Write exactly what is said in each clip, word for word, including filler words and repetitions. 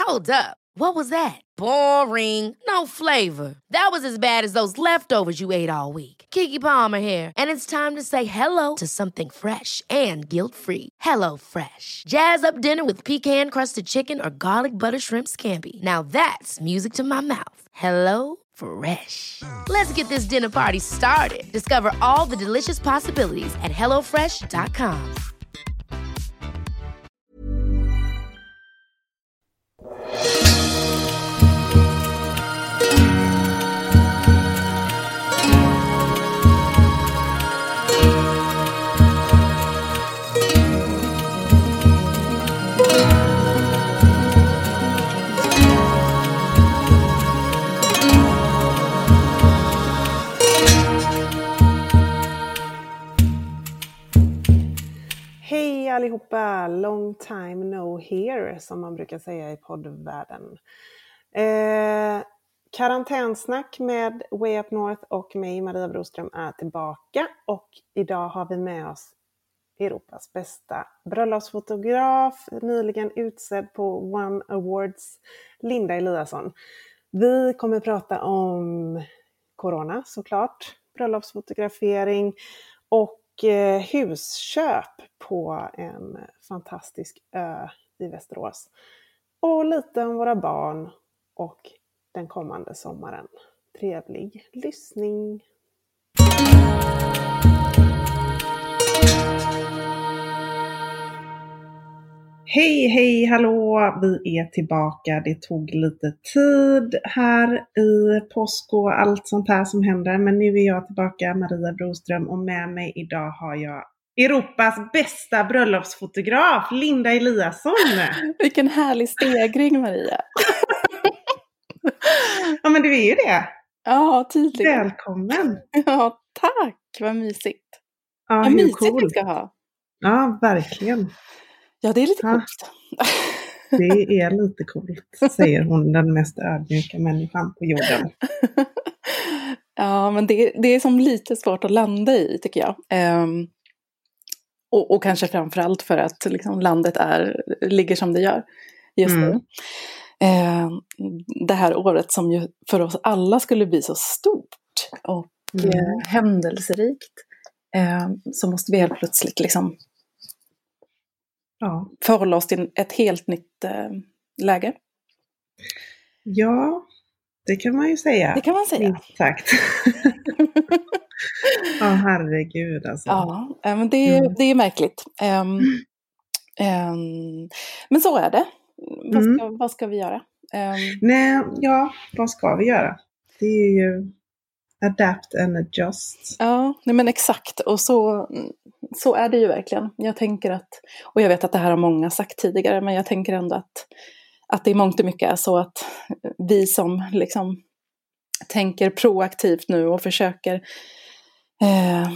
Hold up. What was that? Boring. No flavor. That was as bad as those leftovers you ate all week. Keke Palmer here, and it's time to say hello to something fresh and guilt-free. Hello Fresh. Jazz up dinner with pecan-crusted chicken or garlic butter shrimp scampi. Now that's music to my mouth. Hello Fresh. Let's get this dinner party started. Discover all the delicious possibilities at hello fresh dot com. Hej allihopa, long time no here som man brukar säga i poddvärlden. Eh, karantänsnack med Way Up North och mig, Maria Broström, är tillbaka. Och idag har vi med oss Europas bästa bröllopsfotograf, nyligen utsedd på One Awards, Linda Eliasson. Vi kommer prata om corona såklart, bröllopsfotografering och husköp på en fantastisk ö i Västerås. Och lite om våra barn och den kommande sommaren. Trevlig lyssning! Hej, hej, hallå! Vi är tillbaka. Det tog lite tid här i påsk och allt sånt här som händer. Men nu är jag tillbaka, Maria Broström. Och med mig idag har jag Europas bästa bröllopsfotograf, Linda Eliasson. Vilken härlig stegring, Maria. Ja, men du är ju det. Ja, tydligen. Välkommen. Ja, tack. Vad mysigt. Ja, vad mysigt cool. Vi ska ha. Ja, verkligen. Ja, det är lite ja. coolt. Det är lite coolt, säger hon, den mest ödmjuka människan på jorden. Ja, men det, det är som lite svårt att landa i, tycker jag. Um, och, och kanske framförallt för att liksom, landet är, ligger som det gör just nu. Mm. Uh, det här året som ju för oss alla skulle bli så stort och mm. uh, händelserikt. Uh, så måste vi helt plötsligt liksom ja. förhålla oss till ett helt nytt uh, läge. Ja, det kan man ju säga. Det kan man säga. Exakt. Ja, herregud alltså. Ja, men det är, mm. det är märkligt. Um, um, men så är det. Vad ska, mm. vad ska vi göra? Um, Nej, ja, vad ska vi göra? Det är ju adapt and adjust. Ja, nej men exakt. Och så, så är det ju verkligen. Jag tänker att, och jag vet att det här har många sagt tidigare, men jag tänker ändå att, att det är mångt och mycket är så att vi som liksom tänker proaktivt nu och försöker eh,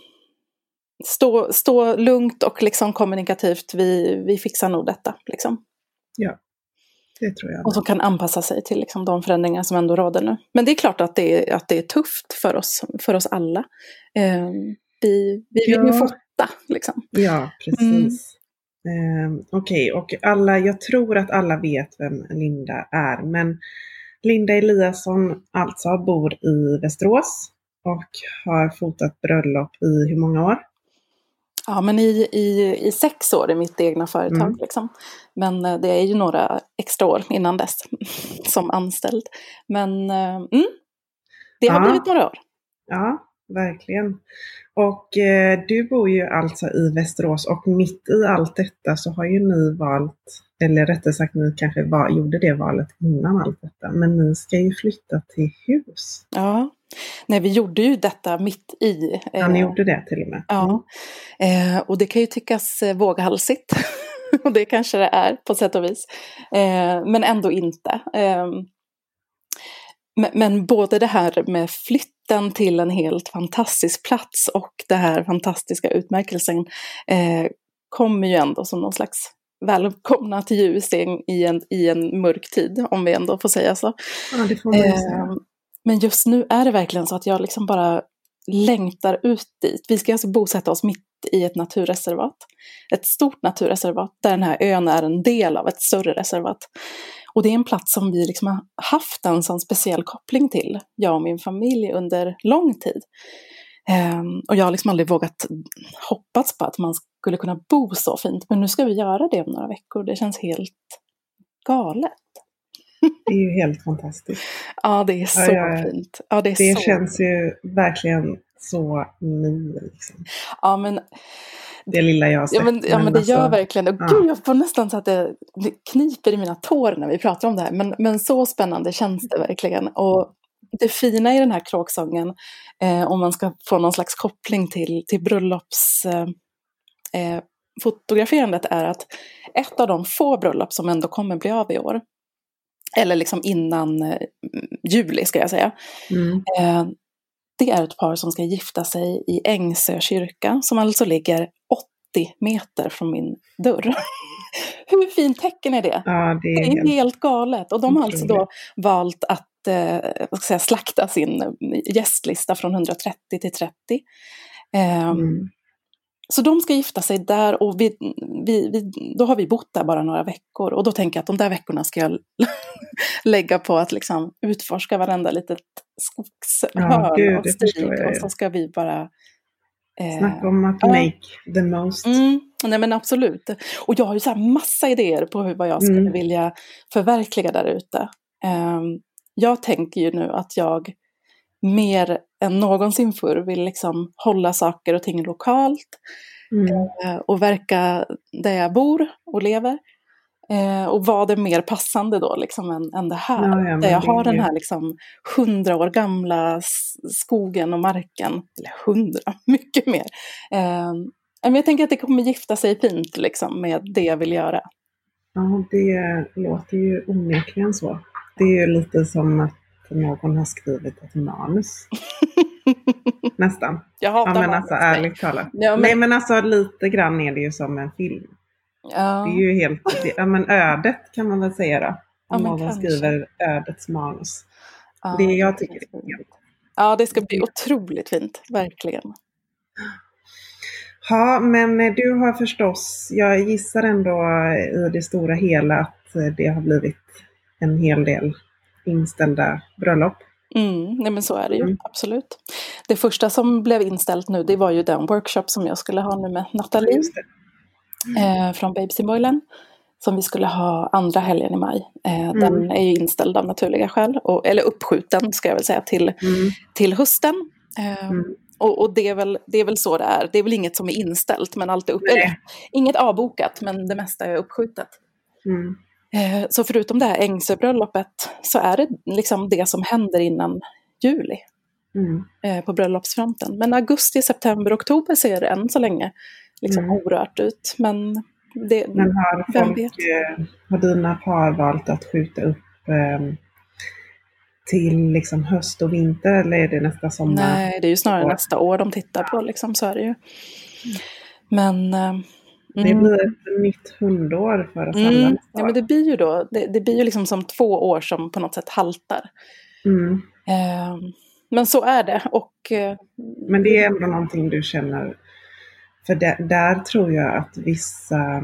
stå, stå lugnt och liksom kommunikativt, vi, vi fixar nog detta liksom. Ja, det tror jag. Och som kan anpassa sig till liksom de förändringar som ändå råder nu. Men det är klart att det är, att det är tufft för oss, för oss alla. Eh, vi vi vill ja. ju fota liksom. Ja, precis. Mm. Eh, Okej, okay. Och alla, jag tror att alla vet vem Linda är. Men Linda Eliasson alltså bor i Västerås och har fotat bröllop i hur många år? Ja, men i, i, i sex år i mitt egna företag. Mm. Liksom. Men det är ju några extra år innan dess som anställd. Men mm, det har ja. blivit några år. Ja, verkligen. Och eh, du bor ju alltså i Västerås och mitt i allt detta så har ju ni valt, eller rättare sagt ni kanske var, gjorde det valet innan allt detta, men ni ska ju flytta till hus. Ja, nej vi gjorde ju detta mitt i. Eh, ja, ni gjorde det till och med. Ja, eh, och det kan ju tyckas eh, våghalsigt. Och det kanske det är på sätt och vis. Eh, men ändå inte. Eh, men, men både det här med flytten till en helt fantastisk plats och det här fantastiska utmärkelsen eh, kommer ju ändå som någon slags välkomna till ljus i en, i en mörk tid, om vi ändå får säga så. Ja, det får man eh, säga. Men just nu är det verkligen så att jag liksom bara längtar ut dit. Vi ska alltså bosätta oss mitt i ett naturreservat. Ett stort naturreservat där den här ön är en del av ett större reservat. Och det är en plats som vi liksom har haft en sån speciell koppling till, jag och min familj, under lång tid. Um, och jag har liksom aldrig vågat hoppas på att man skulle kunna bo så fint. Men nu ska vi göra det om några veckor. Det känns helt galet. Det är ju helt fantastiskt. Ja, det är så ja, ja. fint. Ja, det är det så känns ju verkligen så ny. Liksom. Ja, men... Det lilla jag har sett. Ja, men, ja, men det alltså, gör verkligen. Och ja. Gud, jag får nästan så att det kniper i mina tår när vi pratar om det här. Men, men så spännande känns det verkligen. Och det fina i den här kråksången, eh, om man ska få någon slags koppling till, till bröllops... Eh, eh, fotograferandet, är att ett av de få bröllop som ändå kommer bli av i år, eller liksom innan eh, juli ska jag säga, mm. eh, det är ett par som ska gifta sig i Ängsö kyrka, som alltså ligger åttio meter från min dörr. Hur fint tecken är det? Ja, det är, det är helt, helt galet. Och de har alltså då valt att eh, vad ska jag säga, slakta sin gästlista från hundratrettio till trettio. Eh, mm. Så de ska gifta sig där, och vi, vi, vi, då har vi bott där bara några veckor. Och då tänker jag att de där veckorna ska jag lägga på att liksom utforska varenda litet skogshörn ja, och stig. Och så ska vi bara... Eh, Snacka om att make uh, the most. Mm, nej men absolut. Och jag har ju så här massa idéer på hur, vad jag skulle mm. vilja förverkliga där ute. Um, jag tänker ju nu att jag mer än någonsin förr vill liksom hålla saker och ting lokalt mm. eh, och verka där jag bor och lever. Eh, och vad är mer passande då liksom än, än det här. Ja, ja, där jag har den här liksom hundra år gamla skogen och marken. Eller hundra, mycket mer. Eh, men jag tänker att det kommer gifta sig fint liksom med det jag vill göra. Ja, det låter ju onekligen så. Det är ju lite som att någon har skrivit ett manus. Nästan. Jag hatar ja, men alltså ärligt talat. Ja, men... Nej men alltså lite grann är det ju som en film. Ja. Det är ju helt, ja men ödet kan man väl säga då. Om ja, någon kanske. skriver ödets manus. Ja, det jag tycker det är helt. Ja, det ska bli otroligt fint, verkligen. Ja, men du har förstås, jag gissar ändå i det stora hela att det har blivit en hel del inställda bröllop. Mm, nej men så är det ju, mm. absolut. Det första som blev inställt nu, det var ju den workshop som jag skulle ha nu med Nathalie mm. eh, från Babes in Boyland, som vi skulle ha andra helgen i maj. Eh, mm. Den är ju inställd av naturliga skäl, och, eller uppskjuten ska jag väl säga, till, mm. till hösten. Eh, mm. och och det, är väl, det är väl så det är. Det är väl inget som är inställt, men allt är upp, eller, inget avbokat, men det mesta är uppskjutet. Mm. Så förutom det här Ängsöbröllopet så är det liksom det som händer innan juli mm. på bröllopsfronten. Men augusti, september, oktober ser det än så länge liksom mm. orört ut. Men, det, Men har, folk, har dina par valt att skjuta upp eh, till liksom höst och vinter, eller är det nästa sommar? Nej, det är ju snarare år. nästa år de tittar på, liksom, så är det ju. Men... Eh, Mm. Det blir ett nytt hundår för oss alla. Mm. Ja, men det blir ju då, det, det blir ju liksom som två år som på något sätt haltar. Mm. Eh, men så är det. Och, eh, men det är ändå någonting du känner, för där, där tror jag att vissa,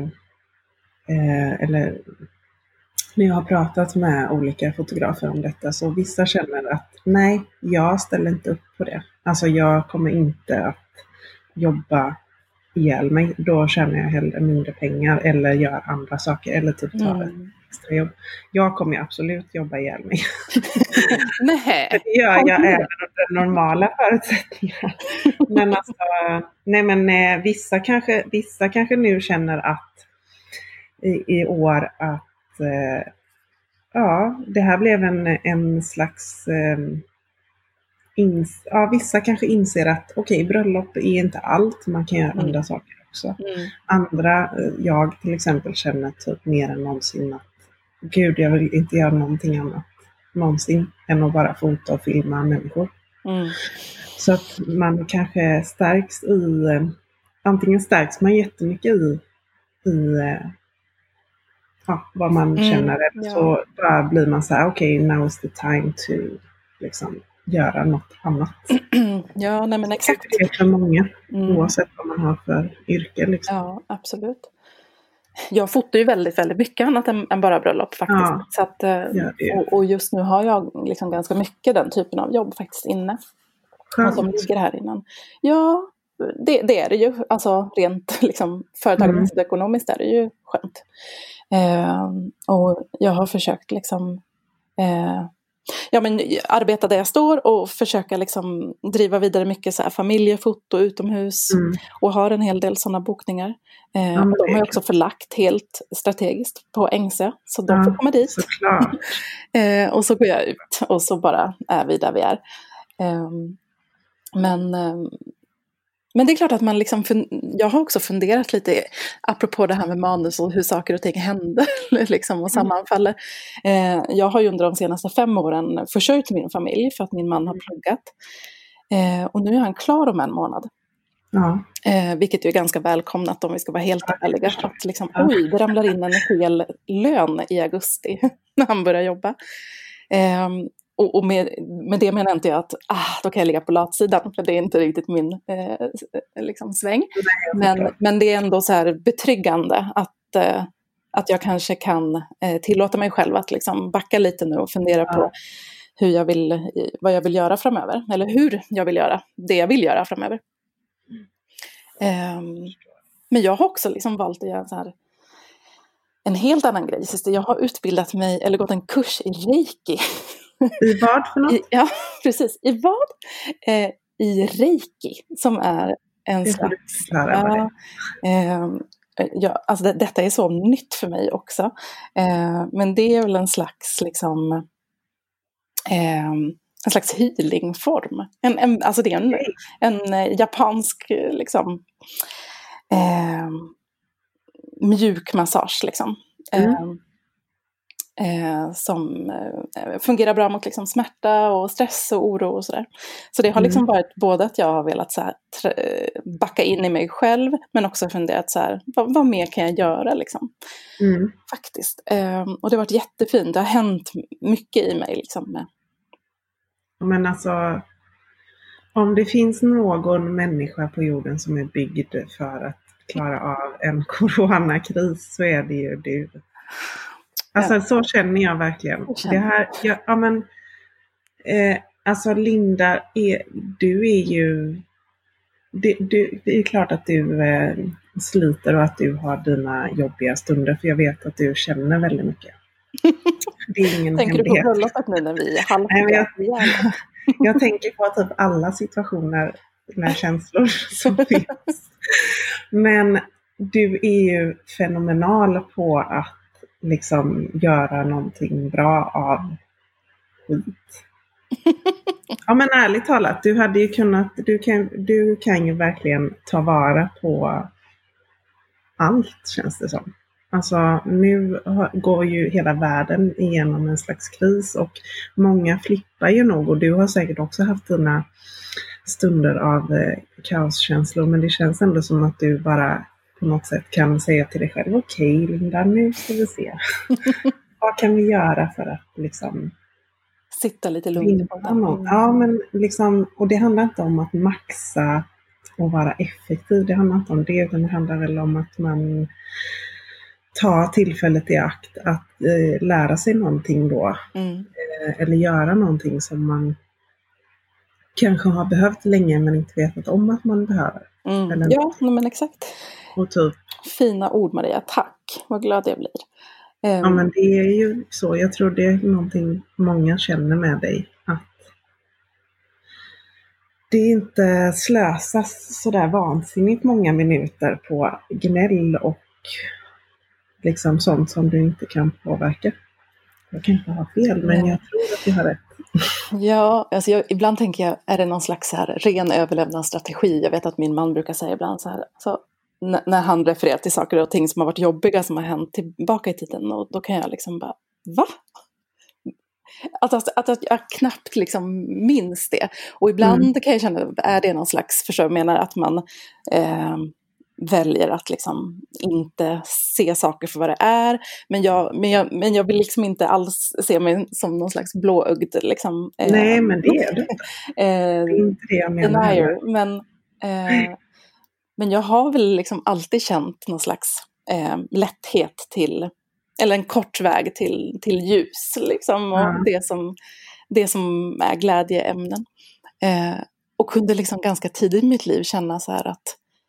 eh, eller när jag har pratat med olika fotografer om detta, så vissa känner att nej, jag ställer inte upp på det. Alltså jag kommer inte att jobba ihjäl mig, då tjänar jag hellre mindre pengar eller gör andra saker eller typ tar mm. ett extra jobb. Jag kommer ju absolut jobba ihjäl mig. Nej. Det gör jag även under normala förutsättningar. Men alltså, nej men eh, vissa kanske, vissa kanske nu känner att i, i år att eh, ja, det här blev en, en slags eh, Ins- ja, vissa kanske inser att okej, okay, bröllop är inte allt, man kan göra mm. andra saker också. Mm. Andra, jag till exempel, känner typ mer än någonsin att gud, jag vill inte göra någonting annat någonsin än att bara fota och filma människor. Mm. Så att man kanske stärks i, antingen stärks man jättemycket i, i ja, vad man mm. känner, eller ja. så bara blir man så här, okej, okay, now is the time to liksom göra något annat. Ja, nej men exakt. Det är för många, mm. oavsett vad man har för yrke. Liksom. Ja, absolut. jag fotar ju väldigt, väldigt mycket annat än, än bara bröllop faktiskt. Ja, Så att, och, och just nu har jag liksom ganska mycket den typen av jobb faktiskt inne. Skönt. Som ligger här innan. Ja, det, det är det ju. Alltså rent liksom, företagsmässigt och ekonomiskt är det ju skönt. Eh, och jag har försökt liksom eh, ja, men arbeta där jag står och försöka liksom driva vidare mycket så här familjefoto utomhus mm. och har en hel del sådana bokningar. Eh, ja, och de har jag också förlagt helt strategiskt på Ängsö, så de ja, får komma dit. eh, och så går jag ut och så bara är vi där vi är. Eh, men eh, Men det är klart att man liksom, jag har också funderat lite apropå det här med manus och hur saker och ting händer liksom, och sammanfaller. Eh, jag har ju under de senaste fem åren försörjt min familj för att min man har pluggat. Eh, och nu är han klar om en månad. Ja. Eh, vilket är ganska välkomnat om vi ska vara helt ärliga. Att liksom, oj, det ramlar in en hel lön i augusti när han börjar jobba. Eh, Och, och med, med det menar inte jag att ah, då kan jag ligga på latsidan, för det är inte riktigt min eh, liksom sväng. Men, men det är ändå så här betryggande att, eh, att jag kanske kan eh, tillåta mig själv att liksom backa lite nu och fundera ja. på hur jag vill, vad jag vill göra framöver. Eller hur jag vill göra det jag vill göra framöver. Um, men jag har också liksom valt att göra så här, en helt annan grej. Jag har utbildat mig, eller gått en kurs i reiki. I vad för något? I, ja, precis. I vad? Eh, I reiki, som är en det slags... Ja, eh, ja, alltså det, detta är så nytt för mig också. Eh, men det är väl en slags liksom... Eh, en slags healingform. En, en, alltså det är en, en japansk liksom... Eh, mjuk massage liksom. Mm. Eh, Eh, som eh, fungerar bra mot liksom, smärta och stress och oro och sådär. Så det har liksom mm. varit både att jag har velat så här, trä- backa in i mig själv, men också funderat så här, vad, vad mer kan jag göra liksom? Mm. Faktiskt. Eh, och det har varit jättefint. Det har hänt mycket i mig liksom. Med. Men alltså, om det finns någon människa på jorden som är byggd för att klara av en coronakris, så är det ju du. Alltså ja. Så känner jag verkligen. Känner. Det här, ja, ja men, eh, alltså Linda, är, du är ju, det, du, det är klart att du eh, sliter och att du har dina jobbiga stunder, för jag vet att du känner väldigt mycket. Det är ingen tänker hemlighet. Du på bröllopet nu när vi är halvt? Nej, men jag, jag tänker på typ alla situationer med känslor som finns. Men du är ju fenomenal på att liksom göra någonting bra av skit. Ja, men ärligt talat, du hade ju kunnat, du kan, du kan ju verkligen ta vara på allt, känns det som. Alltså nu går ju hela världen igenom en slags kris och många flippar ju nog, och du har säkert också haft dina stunder av eh, kaoskänslor, men det känns ändå som att du bara på något sätt kan säga till dig själv, okej okay, Linda, nu ska vi se. Vad kan vi göra för att liksom sitta lite lugnt på någon. Ja, men liksom, och det handlar inte om att maxa och vara effektiv. Det handlar inte om det, utan det handlar väl om att man tar tillfället i akt att eh, lära sig någonting då. Mm. Eh, eller göra någonting som man kanske har behövt länge men inte vetat om att man behöver. Mm. Eller ja, men exakt. Och typ. Fina ord, Maria. Tack. Vad glad jag blir. Um. Ja, men det är ju så. Jag tror det är någonting många känner med dig. Att det inte slösas sådär vansinnigt många minuter på gnäll och liksom sånt som du inte kan påverka. Jag kan inte ha fel, men jag tror att du har rätt. Ja, alltså jag, ibland tänker jag, är det någon slags så här ren överlevnadsstrategi? Jag vet att min man brukar säga ibland så här, så, n- när han refererar till saker och ting som har varit jobbiga som har hänt tillbaka i tiden, och då kan jag liksom bara, va? Att, att, att, att jag knappt liksom minns det. Och ibland mm. kan jag känna, är det någon slags, förstår jag menar, att man eh, väljer att liksom inte se saker för vad det är. Men jag, men jag, men jag vill liksom inte alls se mig som någon slags blåögd. Liksom, eh, Nej, men det är det. Eh, det är inte det jag menar. Denier, men, eh, men jag har väl liksom alltid känt någon slags eh, lätthet till, eller en kort väg till, till ljus liksom, och Ja. det, som, det som är glädjeämnen. Eh, och kunde liksom ganska tidigt i mitt liv känna så här att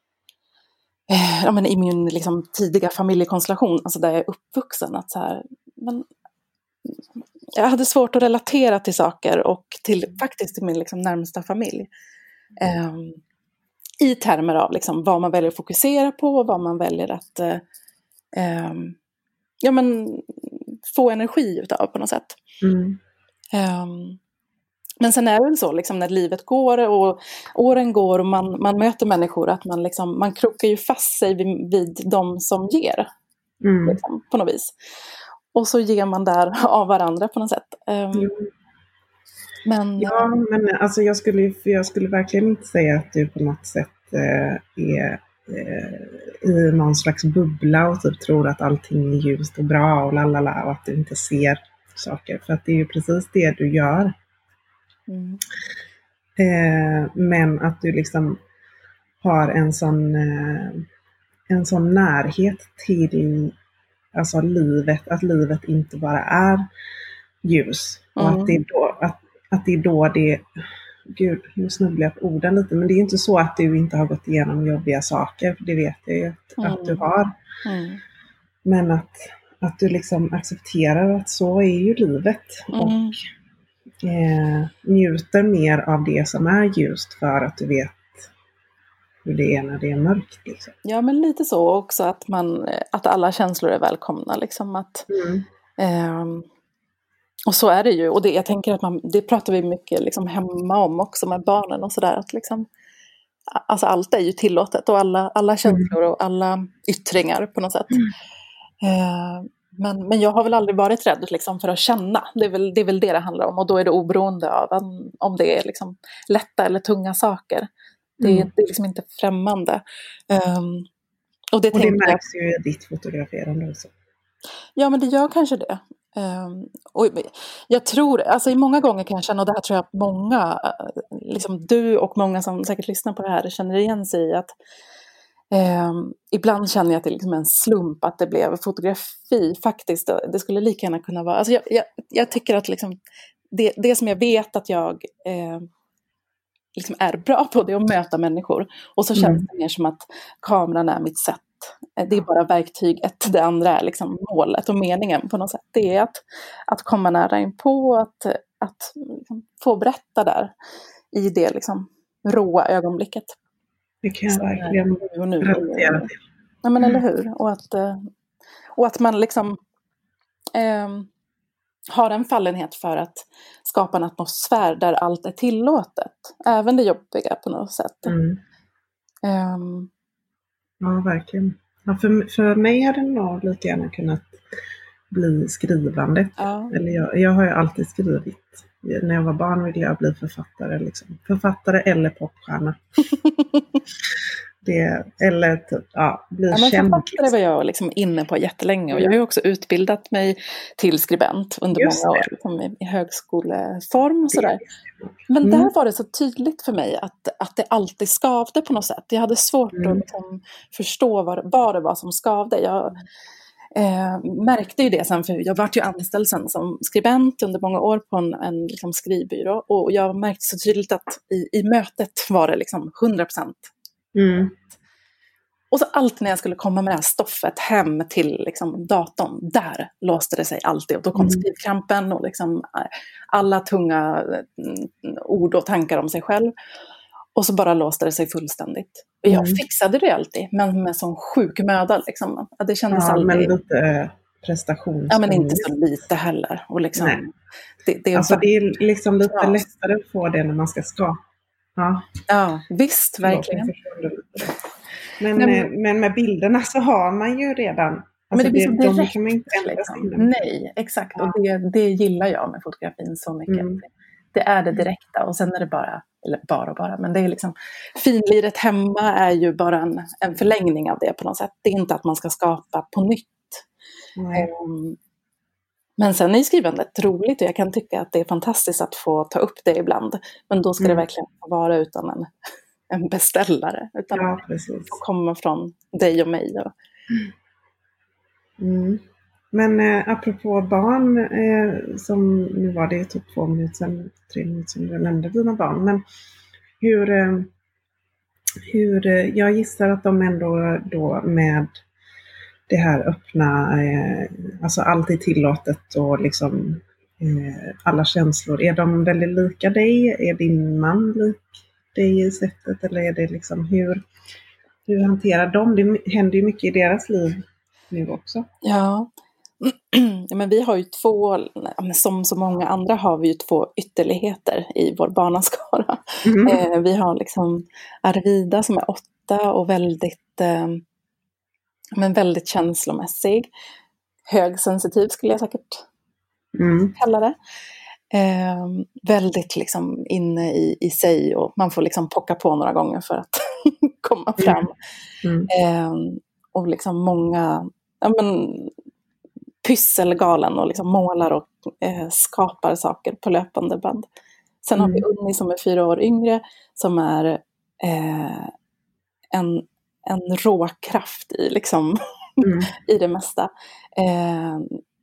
eh, ja, men i min liksom, tidiga familjekonstellation, alltså där jag är uppvuxen, att så här, men, jag hade svårt att relatera till saker och till, faktiskt till min liksom, närmsta familj. Eh, I termer av liksom, vad man väljer att fokusera på och vad man väljer att eh, eh, ja, men, få energi utav på något sätt. Mm. Eh, men sen är det väl så liksom, när livet går och åren går och man, man möter människor, att man, liksom, man krokar ju fast sig vid, vid de som ger. Mm. Liksom, på något vis. Och så ger man där av varandra på något sätt. Eh, Mm. men, Ja, men alltså jag skulle, jag skulle verkligen inte säga att du på något sätt eh, är eh, i någon slags bubbla och typ tror att allting är ljust och bra och lalala och att du inte ser saker. För att det är ju precis det du gör. mm, Eh, men att du liksom har en sån, eh, en sån närhet till alltså livet, att livet inte bara är ljus. Och Mm. att det är då, att, att det är då det, gud nu snubblar jag på orden lite, men det är inte så att du inte har gått igenom jobbiga saker, det vet jag ju att, Mm. att du har. mm, Men att, att du liksom accepterar att så är ju livet mm. och eh, njuter mer av det som är ljust för att du vet hur det är när det är mörkt. Liksom. Ja, men lite så också, att, man, att alla känslor är välkomna. Liksom, att, Mm. ehm, och så är det ju. Och det, jag tänker att man, det pratar vi mycket liksom, hemma om också med barnen och sådär. Att liksom, alltså allt är ju tillåtet och alla, alla känslor och alla yttringar på något sätt. Mm. Eh, men, men jag har väl aldrig varit rädd liksom, för att känna. Det är, väl, det är väl det det handlar om. Och då är det oberoende av en, om det är liksom, lätta eller tunga saker. Det, Mm. det är liksom inte främmande. Um, och det, Och det märks märks ju i ditt fotograferande också. Ja, men det gör kanske det. Um, och jag tror, alltså i många gånger kan jag känna, och det här tror jag att många, liksom du och många som säkert lyssnar på det här känner igen sig i, att um, ibland känner jag att det är liksom en slump att det blev fotografi faktiskt. Det skulle lika gärna kunna vara, alltså jag, jag, jag tycker att liksom det, det som jag vet att jag eh, liksom är bra på, det är att möta människor. Och så känns Mm. det mer som att kameran är mitt sätt. Det är bara verktyget, det andra är liksom målet och meningen på något sätt. Det är att, att komma nära in på, att, att liksom få berätta där i det liksom råa ögonblicket. Det kan jag Som är verkligen nu och nu. relatera till. Ja, men eller hur? Och att, och att man liksom eh, har en fallenhet för att skapa en atmosfär där allt är tillåtet. Även det jobbiga på något sätt. Mm. Um, Ja, verkligen. Ja, för, för mig hade det nog lika gärna kunnat bli skrivande. ja. Eller jag, jag har ju alltid skrivit. När jag var barn ville jag bli författare. Liksom. Författare eller popstjärna. det, eller typ, ja, bli Ja, men känd. författare Liksom. var jag liksom inne på jättelänge. Och jag har ju också utbildat mig till skribent under Just många det. år. Liksom i, i högskoleform och sådär. Men Mm. där var det så tydligt för mig att, att det alltid skavde på något sätt. Jag hade svårt Mm. att liksom förstå vad, vad det var som skavde. Jag eh, märkte ju det sen, för jag var ju anställd sen som skribent under många år på en, en liksom skrivbyrå. Och jag märkte så tydligt att i, i mötet var det liksom hundra procent. Mm. Och så alltid när jag skulle komma med det här stoffet hem till liksom, datorn, där låste det sig alltid. Och då kom Mm. skrivkrampen och liksom, alla tunga mm, ord och tankar om sig själv. Och så bara låste det sig fullständigt. Och jag Mm. fixade det alltid, men med sån sjuk möda. Liksom. Det kändes Ja, men aldrig... lite prestations. Ja, men inte så lite heller. Och liksom, Nej. det, det är Alltså bara... det är liksom lite Ja. lättare att få det när man ska skapa. Ja, Ja, visst, verkligen. jag förstår det lite. Men, Nej, eh, men med bilderna så har man ju redan. Alltså Men det blir så de direkt. kan man inte ändra Liksom. sig innan. Nej, exakt. Ja. Och det, det gillar jag med fotografin så mycket. Mm. Det är det direkta och sen är det bara, eller bara och bara, men det är liksom, finliret hemma är ju bara en, en förlängning av det på något sätt. Det är inte att man ska skapa på nytt. Nej. Um, men sen är skrivandet roligt och jag kan tycka att det är fantastiskt att få ta upp det ibland. Men då ska Mm. det verkligen vara utan en, en beställare. Utan Ja, precis. att komma från dig och mig. Och, Mm. Men eh, apropå barn, eh, som nu var det typ två minuter sedan, tre minuter sedan du nämnde dina barn. Men hur, eh, hur eh, jag gissar att de ändå då med det här öppna, eh, alltså allt är tillåtet och liksom eh, alla känslor. Är de väldigt lika dig? Är din man lik dig i sättet? Eller är det liksom hur, hur hanterar de? Det händer ju mycket i deras liv nu också. Ja, men vi har ju två, som så många andra har vi ju två ytterligheter i vår barnaskara. Mm. Eh, vi har liksom Arvida som är åtta och väldigt, eh, men väldigt känslomässig. Högsensitiv skulle jag säkert mm. kalla det. Eh, väldigt liksom inne i, i sig och man får liksom pocka på några gånger för att komma fram. Mm. Eh, och liksom många, ja men pysselgalen och liksom målar och eh, skapar saker på löpande band. Sen mm. har vi Unni som är fyra år yngre som är eh, en, en råkraft i, liksom, mm. i det mesta. Eh,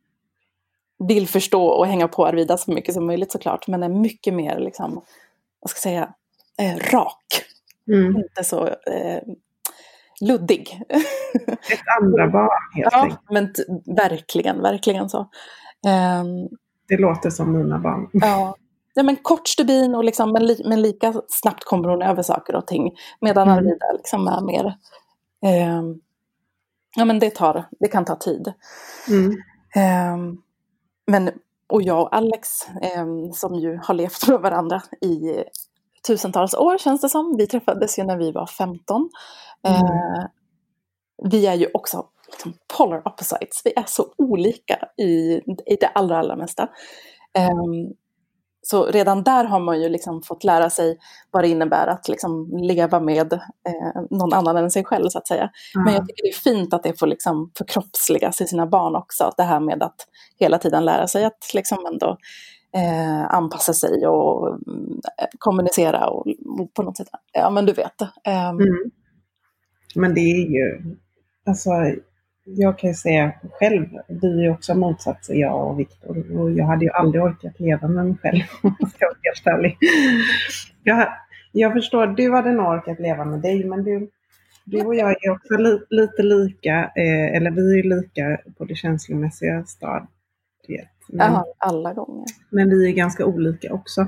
vill förstå och hänga på Arvida så mycket som möjligt såklart, men är mycket mer liksom, vad ska jag säga, eh, rak. Mm. Inte så eh, luddig. Ett andra barn helt ja, enkelt. Men t- verkligen, verkligen så. Um, det låter som mina barn. Ja, ja men kort stubin och liksom, men, li- men lika snabbt kommer hon över saker och ting. Medan mm. Arvida liksom är mer, um, ja men det tar, det kan ta tid. Mm. Um, men, och jag och Alex, um, som ju har levt med varandra i tusentals år känns det som. Vi träffades ju när vi var femton. Mm. Uh, vi är ju också liksom polar opposites. Vi är så olika i, i det allra, allra mesta. Um, så redan där har man ju liksom fått lära sig vad det innebär att liksom leva med eh, någon annan än sig själv så att säga. Mm. Men jag tycker det är fint att det får liksom förkroppsligas i sina barn också. Det här med att hela tiden lära sig att liksom ändå eh, anpassa sig och eh, kommunicera och, och på något sätt. Ja men du vet. Um, mm. Men det är ju, alltså jag kan ju säga själv, vi är ju också motsatser, jag och Viktor. Och jag hade ju aldrig orkat leva med mig själv, om jag ska vara helt ärlig. Jag, jag förstår, du hade nog orkat leva med dig, men du, du och jag är också li, lite lika, eh, eller vi är ju lika på det känslomässiga stadiet. Men, ja, alla gånger. Men vi är ganska olika också.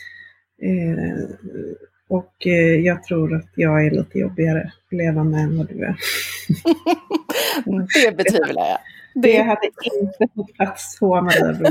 Eh, och eh, jag tror att jag är lite jobbigare att leva med än vad du är. Det betvivlar jag. Det, det hade inte fått plats på Maria.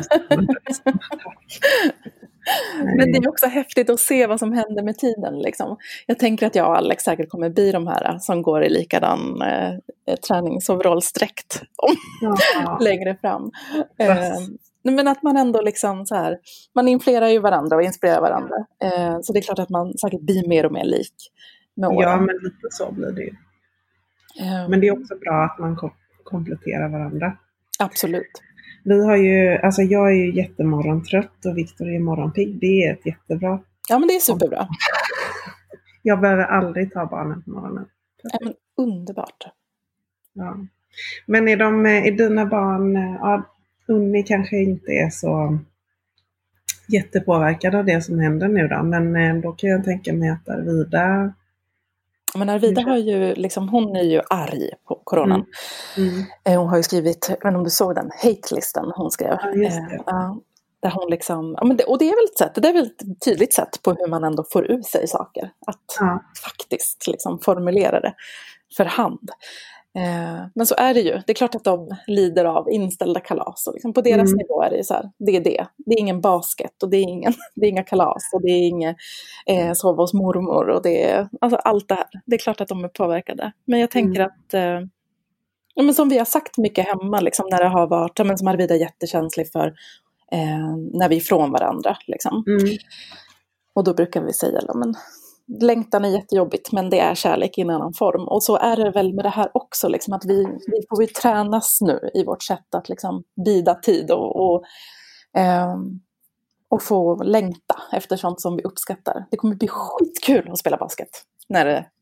Men det är också häftigt att se vad som händer med tiden. Liksom. Jag tänker att jag och Alex säkert kommer bli de här som går i likadan eh, träningsoverallsdräkt ja. längre fram. Eh, men att man ändå liksom så här, man influerar ju varandra och inspirerar varandra. Eh, så det är klart att man säkert blir mer och mer lik med åren. Ja, men lite så blir det ju. Um, men det är också bra att man kom- kompletterar varandra. Absolut. Vi har ju, alltså jag är ju jättemorgontrött och Viktor är morgonpigg. Det är ett jättebra. Ja, men det är superbra. Jag behöver aldrig ta barnen på morgonen. Ja, men underbart. Ja. Men är de, är dina barn, ja, Unni kanske inte är så jättepåverkad av det som händer nu då. Men då kan jag tänka mig att Arvida... Men Arvida har ju, liksom, hon är ju arg på coronan. Mm. Mm. Hon har ju skrivit, jag vet inte om du såg den, hate-listan hon skrev. Ja, just det. Uh, där hon liksom, ja, men det, och det är väl ett sätt, det är väl ett tydligt sätt på hur man ändå får ut sig saker. Att ja. faktiskt liksom formulera det för hand. Uh, men så är det ju, det är klart att de lider av inställda kalas. Och liksom på deras mm. nivå är det så här, det är det. Det är ingen basket och det är, ingen, det är inga kalas och det är inget eh, sova hos mormor och det är, alltså allt det här. Det är klart att de är påverkade. Men jag tänker mm. att, eh, ja, men som vi har sagt mycket hemma, liksom, när det har varit, ja, men som Arvida är jättekänslig för eh, när vi är ifrån varandra. Liksom. Mm. Och då brukar vi säga, ja, men längtan är jättejobbigt, men det är kärlek i en annan form. Och så är det väl med det här också, liksom, att vi, vi får ju tränas nu i vårt sätt att liksom bida tid och, och, eh, och få längta efter sånt som vi uppskattar. Det kommer bli skitkul att spela basket när det,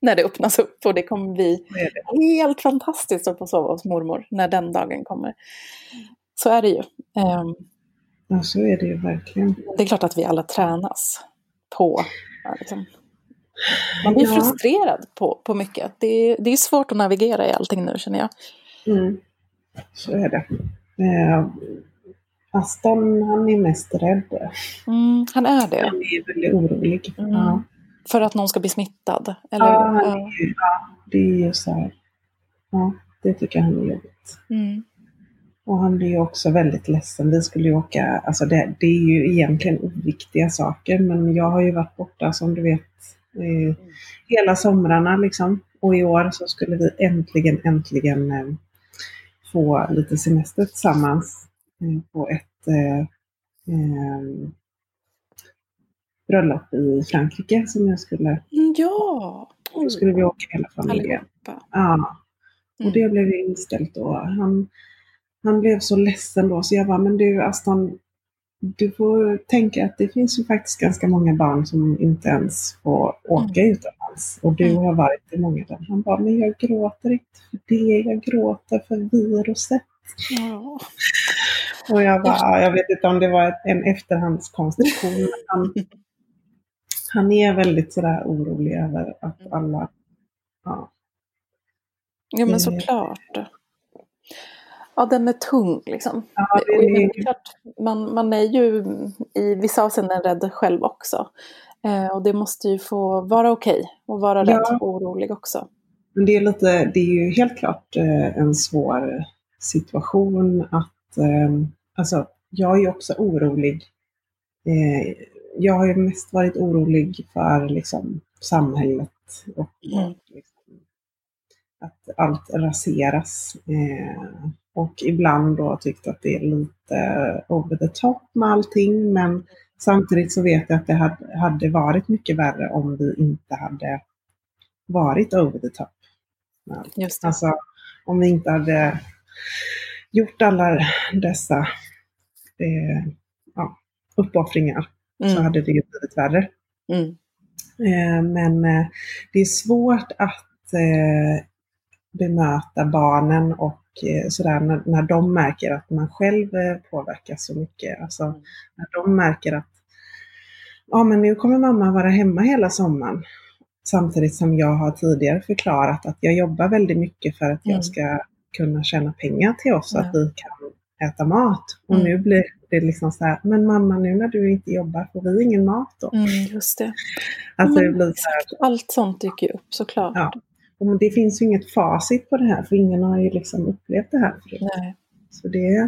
när det öppnas upp. Och det kommer bli det. helt fantastiskt att få sova hos mormor när den dagen kommer. Så är det ju. Um, ja, så är det ju verkligen. Det är klart att vi alla tränas på... Liksom, man blir ja. frustrerad på, på mycket. Det är, det är svårt att navigera i allting nu, känner jag. Mm. Så är det. Eh, Aston, han är mest rädd. Mm, han är det. Han är väldigt orolig. Mm. Ja. För att någon ska bli smittad? Eller? Ja, han är ju, ja, det är ju så här. Ja, det tycker han är jobbigt. Mm. Och han blir ju också väldigt ledsen. Vi skulle ju åka, alltså det, det är ju egentligen oviktiga saker. Men jag har ju varit borta, som du vet, eh, mm. hela somrarna liksom. Och i år så skulle vi äntligen, äntligen eh, få lite semester tillsammans eh, på ett eh, eh, bröllop i Frankrike som jag skulle... Ja! Och då skulle vi åka hela familjen. Ja. Och det blev ju inställt då. Han, han blev så ledsen då. Så jag var, men du Aston, du får tänka att det finns ju faktiskt ganska många barn som inte ens får åka mm. utomlands. Och du har varit i många där. Han bara, men jag gråter inte för det. Jag gråter för viruset. Ja. Och jag bara, jag vet inte om det var en efterhandskonstruktion. Han, han är väldigt sådär orolig över att alla... Ja. Ja, men såklart. Ja, den är tung liksom. Ja, det är... Och klart, man, man är ju i vissa avseenden rädd själv också. Eh, och det måste ju få vara okej och vara rädd ja. och orolig också. Men det är, lite, det är ju helt klart eh, en svår situation att... Eh, alltså, jag är ju också orolig. Eh, jag har ju mest varit orolig för liksom, samhället och mm. liksom, att allt raseras. Eh, och ibland då tyckte att det är lite over the top med allting. Men samtidigt så vet jag att det hade, hade varit mycket värre om vi inte hade varit over the top. Just det. Alltså om vi inte hade gjort alla dessa eh, ja, uppoffringar mm. så hade det ju blivit värre. Mm. Eh, men eh, det är svårt att eh, bemöta barnen och eh, sådär när, när de märker att man själv eh, påverkas så mycket. Alltså mm. när de märker att ja, men nu kommer mamma vara hemma hela sommaren. Samtidigt som jag har tidigare förklarat att jag jobbar väldigt mycket för att mm. jag ska kunna tjäna pengar till oss så ja. att vi kan äta mat. Och mm. nu blir det liksom så här, men mamma, nu när du inte jobbar får vi ingen mat då. Mm, just det. Alltså, mm, det blir så här, allt sånt dyker upp såklart. Ja. Och det finns ju inget facit på det här, för ingen har ju liksom upplevt det här förut. Nej. Så det